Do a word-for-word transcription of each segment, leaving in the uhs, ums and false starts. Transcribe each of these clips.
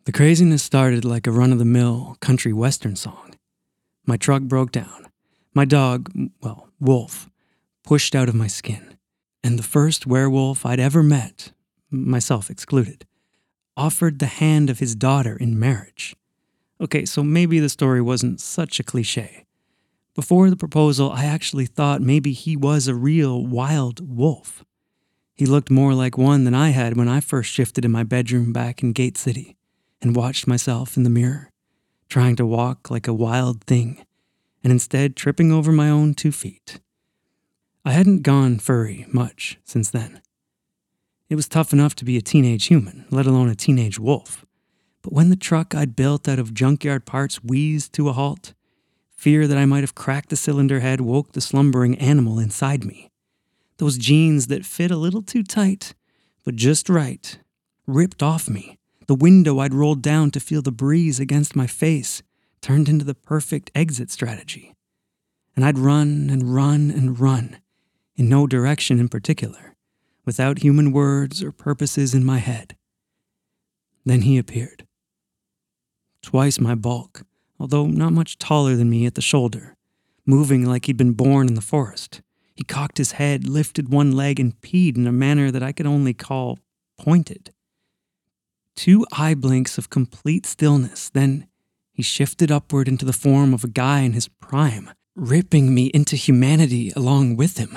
The craziness started like a run-of-the-mill country western song. My truck broke down. My dog, well, Wolf, pushed out of my skin. And the first werewolf I'd ever met, myself excluded, offered the hand of his daughter in marriage. Okay, so maybe the story wasn't such a cliche. Before the proposal, I actually thought maybe he was a real wild wolf. He looked more like one than I had when I first shifted in my bedroom back in Gate City and watched myself in the mirror, trying to walk like a wild thing, and instead tripping over my own two feet. I hadn't gone furry much since then. It was tough enough to be a teenage human, let alone a teenage wolf. But when the truck I'd built out of junkyard parts wheezed to a halt, fear that I might have cracked the cylinder head woke the slumbering animal inside me. Those jeans that fit a little too tight, but just right, ripped off me. The window I'd rolled down to feel the breeze against my face turned into the perfect exit strategy. And I'd run and run and run, in no direction in particular, without human words or purposes in my head. Then he appeared. Twice my bulk, although not much taller than me at the shoulder, moving like he'd been born in the forest. He cocked his head, lifted one leg, and peed in a manner that I could only call pointed. Two eye blinks of complete stillness, then he shifted upward into the form of a guy in his prime, ripping me into humanity along with him.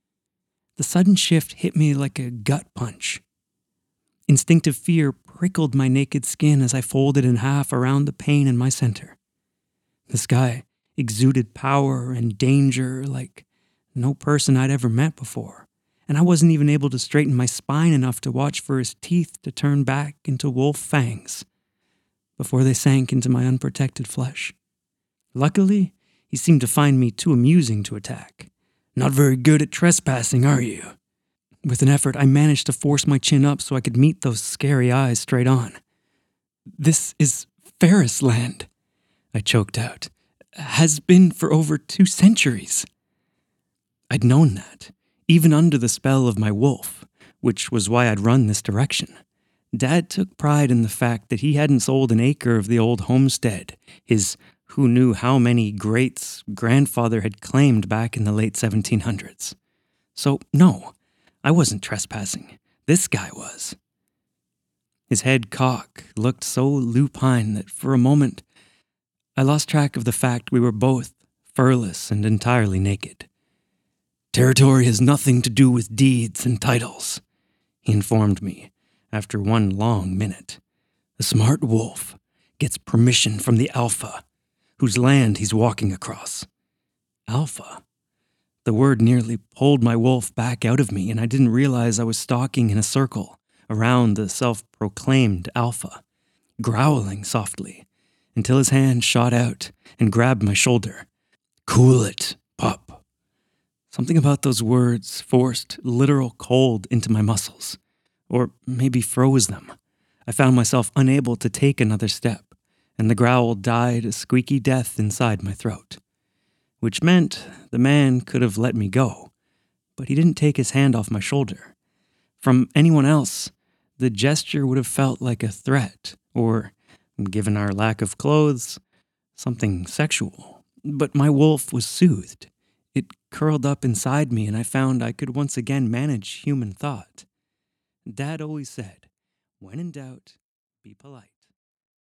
The sudden shift hit me like a gut punch. Instinctive fear prickled my naked skin as I folded in half around the pain in my center. This guy exuded power and danger like no person I'd ever met before, and I wasn't even able to straighten my spine enough to watch for his teeth to turn back into wolf fangs before they sank into my unprotected flesh. Luckily, he seemed to find me too amusing to attack. "Not very good at trespassing, are you?" With an effort, I managed to force my chin up so I could meet those scary eyes straight on. "This is Ferris land," I choked out. "Has been for over two centuries." I'd known that, even under the spell of my wolf, which was why I'd run this direction. Dad took pride in the fact that he hadn't sold an acre of the old homestead his who knew how many greats grandfather had claimed back in the late seventeen hundreds. So, no, I wasn't trespassing. This guy was. His head cock looked so lupine that for a moment I lost track of the fact we were both furless and entirely naked. "Territory has nothing to do with deeds and titles," he informed me after one long minute. "A smart wolf gets permission from the Alpha, whose land he's walking across." Alpha? The word nearly pulled my wolf back out of me, and I didn't realize I was stalking in a circle around the self-proclaimed Alpha, growling softly, until his hand shot out and grabbed my shoulder. "Cool it, pup." Something about those words forced literal cold into my muscles, or maybe froze them. I found myself unable to take another step, and the growl died a squeaky death inside my throat. Which meant the man could have let me go, but he didn't take his hand off my shoulder. From anyone else, the gesture would have felt like a threat, or, given our lack of clothes, something sexual. But my wolf was soothed. It curled up inside me, and I found I could once again manage human thought. Dad always said, when in doubt, be polite.